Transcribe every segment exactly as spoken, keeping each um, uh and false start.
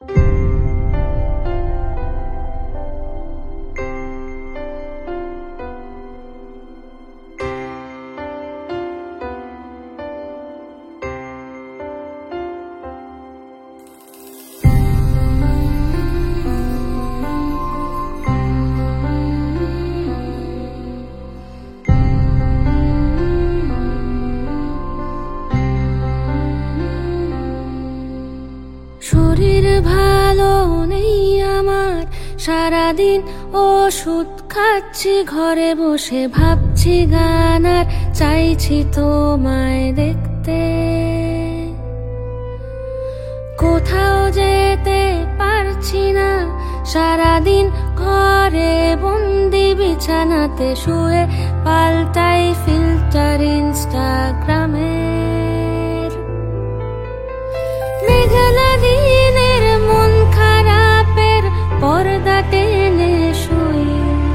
শরীর ভালো নেই আমার, সারাদিন ওষুধ খাচ্ছি, ঘরে বসে ভাবছি গান আর চাইছি তোমায় দেখতে। কোথাও যেতে পারছি না, সারাদিন ঘরে বন্দি, বিছানাতে শুয়ে পাল্টাই ফিল্টার ইনস্টাগ্রামের। মেঘলা দিনের মন খারাপের পর্দা টেনে শুই,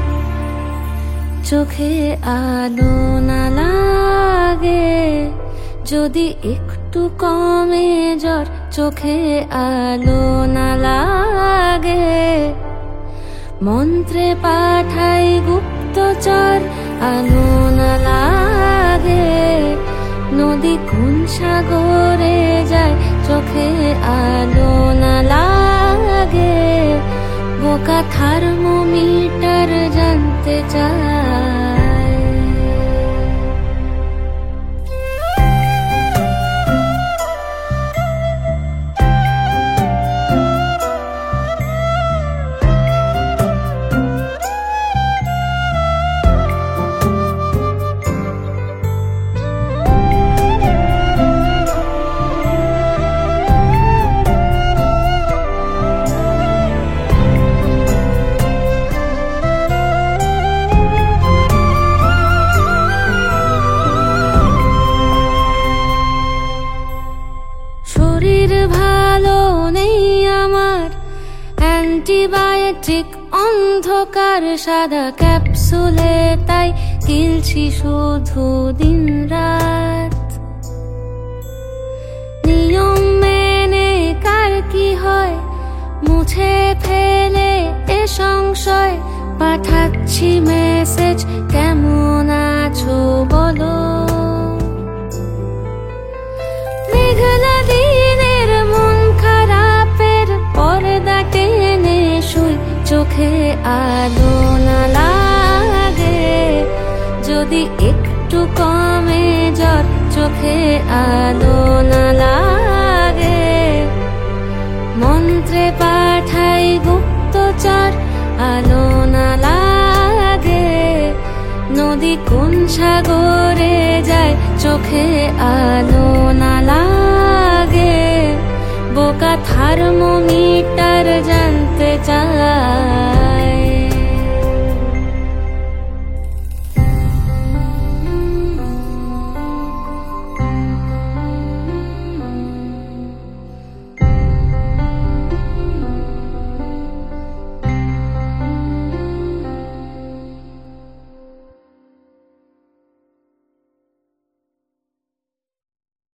চোখে আলো না লাগে যদি একটু কমে জ্বর, চোখে আলো না লাগে মন্ত্রে পাঠাই গুপ্তচর, আলো না লাগে নদী কোন সাগরে যায়, চোখে আলো না লাগে বোকা থার্মোমিটার জানতে চায়। শরীর ভালো নেই আমার, অ্যান্টিবায়োটিক অন্ধকার সাদা ক্যাপসুলে, তাই গিলছি শুধু দিন রাত। নিয়ম মেনে কার কি হয়, মুছে ফেলে এ সংশয়, পাঠাচ্ছি মেসেজ কেমন আছো বলো। মেঘলা দিনের মন খারাপের পর্দা টেনে শুই, চোখে আলো না লাগে যদি একটু কমে জ্বর, চোখে আলো না লাগে মন্ত্রে পাঠাই গুপ্তচর, আলো না লাগে নদী কোন সাগরে যায়, চোখে আলো না লাগে বোকা থার্মোমিটার জানতে চায়।